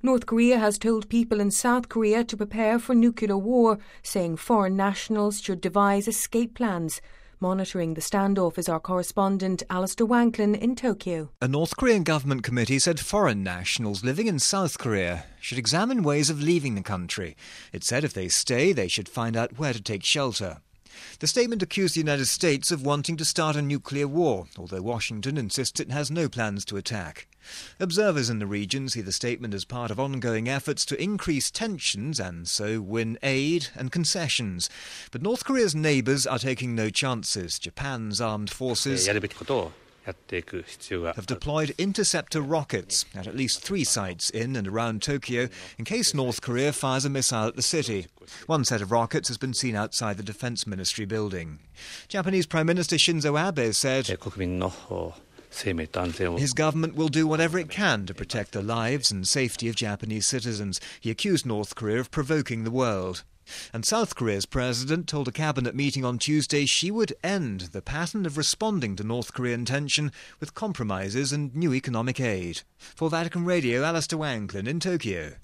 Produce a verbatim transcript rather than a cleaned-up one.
North Korea has told people in South Korea to prepare for nuclear war, saying foreign nationals should devise escape plans. Monitoring the standoff is our correspondent Alistair Wanklin in Tokyo. A North Korean government committee said foreign nationals living in South Korea should examine ways of leaving the country. It said if they stay, they should find out where to take shelter. The statement accused the United States of wanting to start a nuclear war, although Washington insists it has no plans to attack. Observers in the region see the statement as part of ongoing efforts to increase tensions and so win aid and concessions. But North Korea's neighbours are taking no chances. Japan's armed forces have deployed interceptor rockets at at least three sites in and around Tokyo in case North Korea fires a missile at the city. One set of rockets has been seen outside the Defence Ministry building. Japanese Prime Minister Shinzo Abe said his government will do whatever it can to protect the lives and safety of Japanese citizens. He accused North Korea of provoking the world. And South Korea's president told a cabinet meeting on Tuesday she would end the pattern of responding to North Korean tension with compromises and new economic aid. For Vatican Radio, Alistair Wanklin in Tokyo.